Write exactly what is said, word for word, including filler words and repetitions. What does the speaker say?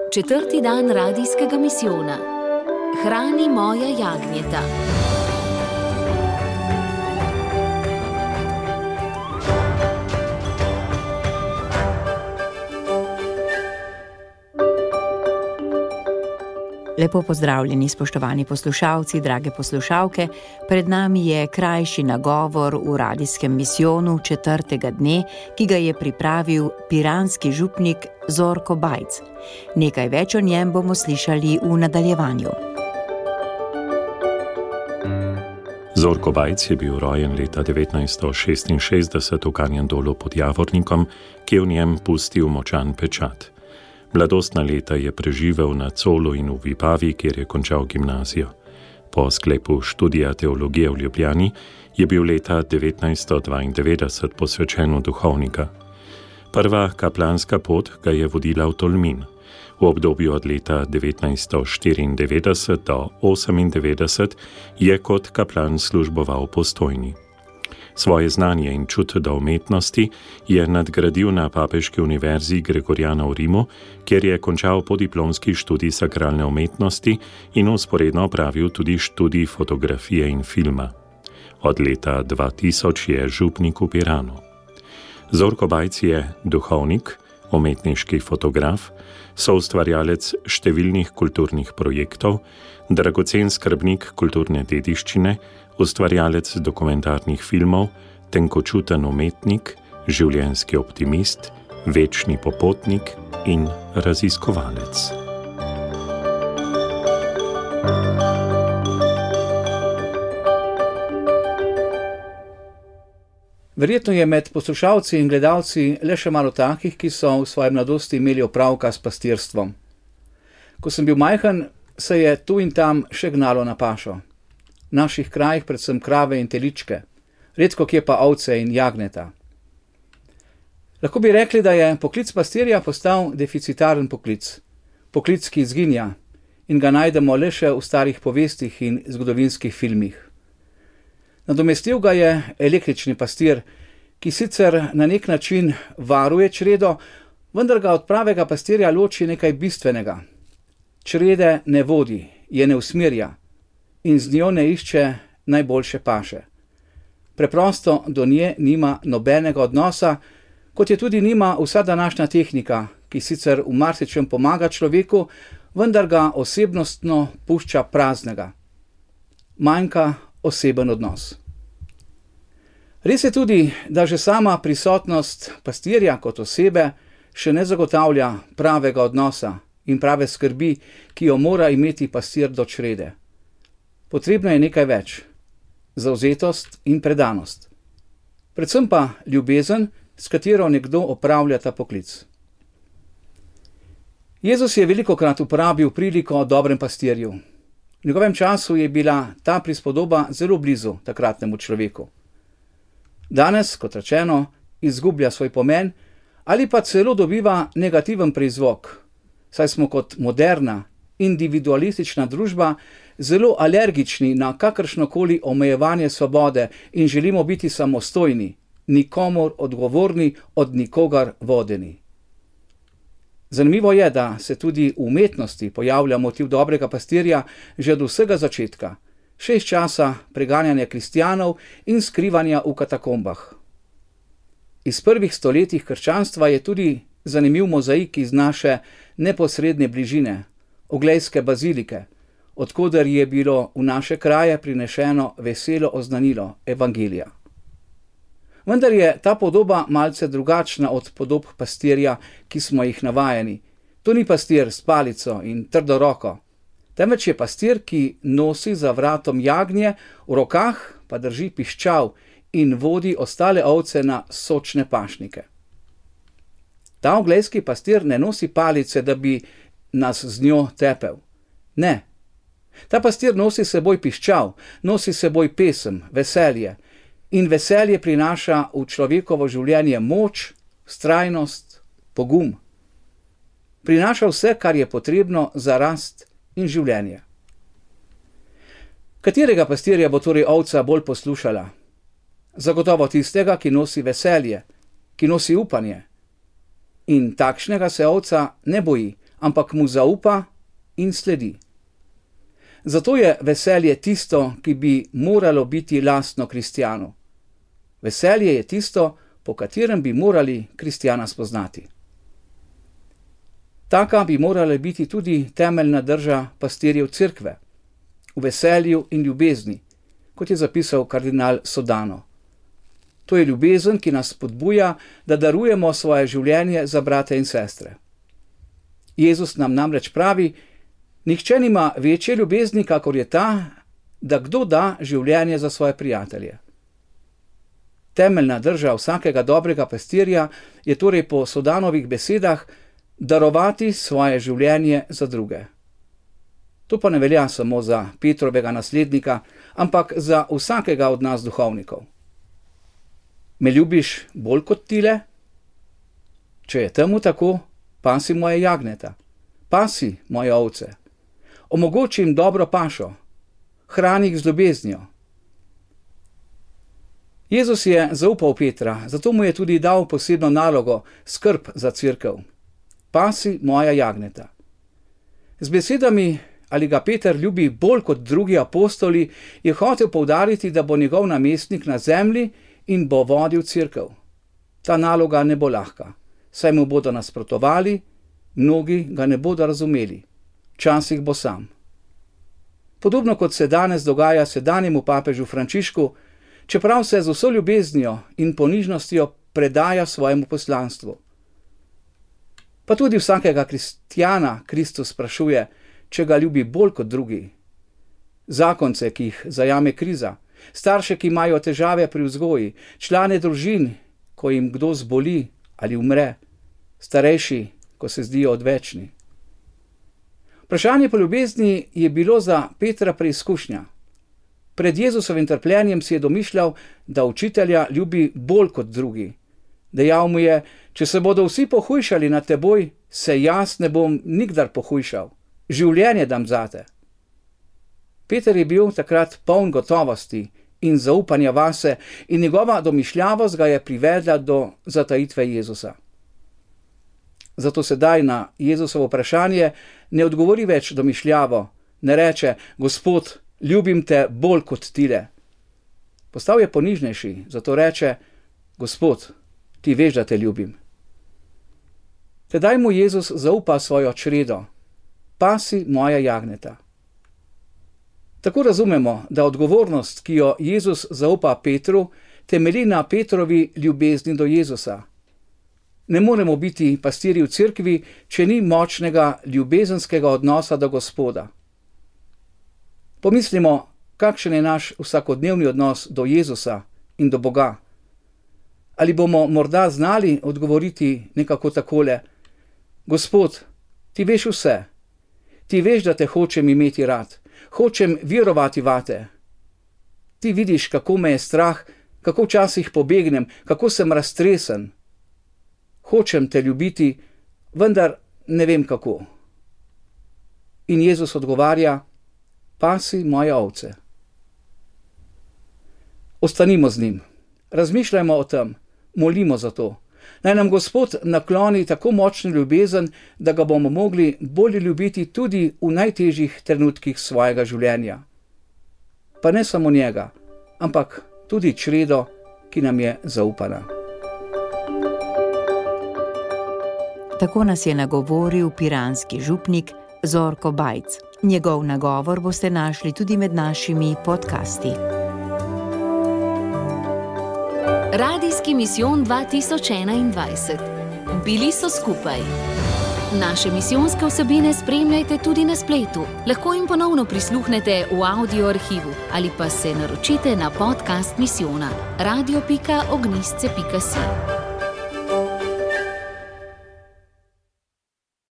Četrti dan radijskega misijona. Hrani moja jagnjeta. Lepo pozdravljeni, spoštovani poslušalci, drage poslušalke. Pred nami je krajši nagovor v radijskem misijonu četrtega dne, ki ga je pripravil piranski župnik Zorko Bajc. Nekaj več o njem bomo slišali v nadaljevanju. Zorko Bajc je bil rojen leta devetnajststo šestinšestdeset v Kanjandolu pod Javornikom, ki je v njem pustil močan pečat. Mladostna leta je preživel na Colu in v Vipavi, kjer je končal gimnazijo. Po sklepu študija teologije v Ljubljani je bil leta devetnajststo dvaindevetdeset posvečen v duhovnika. Prva kaplanska pot ga je vodila v Tolmin. V obdobju od leta devetnajststo štiriindevetdeset do osemindevetdeset je kot kaplan služboval v Postojni. Svoje znanje in čut do umetnosti je nadgradil na Papeški univerzi Gregoriana v Rimu, kjer je končal podiplomski študij sakralne umetnosti in vzporedno opravil tudi študij fotografije in filma. Od leta dva tisoč je župnik v Piranu. Zorko Bajc je duhovnik, umetniški fotograf, soustvarjalec številnih kulturnih projektov, dragocen skrbnik kulturne dediščine, ustvarjalec dokumentarnih filmov, tenkočuten umetnik, življenjski optimist, večni popotnik in raziskovalec. Verjetno je med poslušalci in gledalci le še malo takih, ki so v svoji mladosti imeli opravka s pastirstvom. Ko sem bil majhen, se je tu in tam še gnalo na pašo. V naših krajih predvsem krave in teličke, redko kje pa ovce in jagnjeta. Lahko bi rekli, da je poklic pastirja postal deficitaren poklic, poklic, ki izginja in ga najdemo le še v starih povestih in zgodovinskih filmih. Nadomestil ga je električni pastir, ki sicer na nek način varuje čredo, vendar ga od pravega pastirja loči nekaj bistvenega. Črede ne vodi, je ne usmerja in z njo ne išče najboljše paše. Preprosto do nje nima nobenega odnosa, kot je tudi nima vsa današnja tehnika, ki sicer v marsičem pomaga človeku, vendar ga osebnostno pušča praznega. Manjka oseben odnos. Res je tudi, da že sama prisotnost pastirja kot osebe še ne zagotavlja pravega odnosa in prave skrbi, ki jo mora imeti pastir do črede. Potrebno je nekaj več, zavzetost in predanost. Predvsem pa ljubezen, s katero nekdo opravlja ta poklic. Jezus je velikokrat uporabil priliko o dobrem pastirju. V njegovem času je bila ta prispodoba zelo blizu takratnemu človeku. Danes, kot rečeno, izgublja svoj pomen ali pa celo dobiva negativen prizvok, saj smo kot moderna, individualistična družba zelo alergični na kakršnokoli omejevanje svobode in želimo biti samostojni, nikomur odgovorni, od nikogar vodeni. Zanimivo je, da se tudi v umetnosti pojavlja motiv dobrega pastirja že od vsega začetka, še iz časa preganjanja kristjanov in skrivanja v katakombah. Iz prvih stoletij krščanstva je tudi zanimiv mozaik iz naše neposredne bližine, Oglejske bazilike, odkoder je bilo v naše kraje prinešeno veselo oznanilo evangelija. Vendar je ta podoba malce drugačna od podob pastirja, ki smo jih navajeni. To ni pastir s palico in trdo roko, temveč je pastir, ki nosi za vratom jagnje, v rokah pa drži piščal in vodi ostale ovce na sočne pašnike. Ta oglejski pastir ne nosi palice, da bi nas z njo tepel. Ne. Ta pastir nosi seboj piščal, nosi seboj pesem, veselje in veselje prinaša v človekovo življenje moč, vztrajnost, pogum. Prinaša vse, kar je potrebno za rast in življenje. Katerega pastirja bo torej ovca bolj poslušala? Zagotovo tistega, ki nosi veselje, ki nosi upanje. In takšnega se ovca ne boji ampak mu zaupa in sledi. Zato je veselje tisto, ki bi moralo biti lastno kristjanu. Veselje je tisto, po katerem bi morali kristjana spoznati. Taka bi morala biti tudi temeljna drža pastirjev cerkve, v veselju in ljubezni, kot je zapisal kardinal Sodano. To je ljubezen, ki nas spodbuja, da darujemo svoje življenje za brate in sestre. Jezus nam namreč pravi, nihče nima večje ljubezni, kakor je ta, da kdo da življenje za svoje prijatelje. Temeljna drža vsakega dobrega pastirja je torej po Sodanovih besedah darovati svoje življenje za druge. To pa ne velja samo za Petrovega naslednika, ampak za vsakega od nas duhovnikov. Me ljubiš bolj kot tile? Če je temu tako, pasi moje jagneta, pasi moje ovce, omogoči jim dobro pašo, hrani jih z ljubeznijo. Jezus je zaupal Petra, zato mu je tudi dal posebno nalogo, skrb za cerkev. Pasi moja jagneta. Z besedami, ali ga Peter ljubi bolj kot drugi apostoli, je hotel poudariti, da bo njegov namestnik na zemlji in bo vodil cerkev. Ta naloga ne bo lahka, saj mu bodo nasprotovali, mnogi ga ne bodo razumeli. Včasih bo sam. Podobno kot se danes dogaja sedanjemu papežu Frančišku, čeprav se z vso ljubeznijo in ponižnostjo predaja svojemu poslanstvu. Pa tudi vsakega kristjana Kristus sprašuje, če ga ljubi bolj kot drugi. Zakonce, ki jih zajame kriza, starše, ki imajo težave pri vzgoji, člane družin, ko jim kdo zboli ali umre, starejši, ko se zdijo odvečni. Vprašanje po ljubezni je bilo za Petra preizkušnja. Pred Jezusovim trpljenjem si je domišljal, da učitelja ljubi bolj kot drugi. Dejal mu je, če se bodo vsi pohujšali nad teboj, se jaz ne bom nikdar pohujšal. Življenje dam zate. Peter je bil takrat poln gotovosti in zaupanja vase in njegova domišljavost ga je privedla do zatajitve Jezusa. Zato sedaj na Jezusovo vprašanje ne odgovori več domišljavo, ne reče, Gospod, ljubim te bolj kot tile. Postal je ponižnejši, zato reče, Gospod, ti veš, da te ljubim. Tedaj mu Jezus zaupa svojo čredo, pasi moja jagneta. Tako razumemo, da odgovornost, ki jo Jezus zaupa Petru, temelji na Petrovi ljubezni do Jezusa. Ne moremo biti pastirji v cerkvi, če ni močnega ljubezenskega odnosa do Gospoda. Pomislimo, kakšen je naš vsakodnevni odnos do Jezusa in do Boga. Ali bomo morda znali odgovoriti nekako takole, Gospod, ti veš vse, ti veš, da te hočem imeti rad, hočem verovati vate. Ti vidiš, kako me je strah, kako včasih pobegnem, kako sem raztresen. Hočem te ljubiti, vendar ne vem kako. In Jezus odgovarja, pasi moje ovce. Ostanimo z njim, razmišljajmo o tem, molimo za to. Naj nam Gospod nakloni tako močno ljubezen, da ga bomo mogli bolje ljubiti tudi v najtežjih trenutkih svojega življenja. Pa ne samo njega, ampak tudi čredo, ki nam je zaupana. Tako nas je nagovoril piranski župnik Zorko Bajc. Njegov nagovor boste našli tudi med našimi podcasti. Radijski misijon dva tisoč enaindvajset. Bili so skupaj. Naše misijonske vsebine spremljajte tudi na spletu. Lahko jim ponovno prisluhnete v audio arhivu ali pa se naročite na podcast misijona radio pika ognjisce pika si.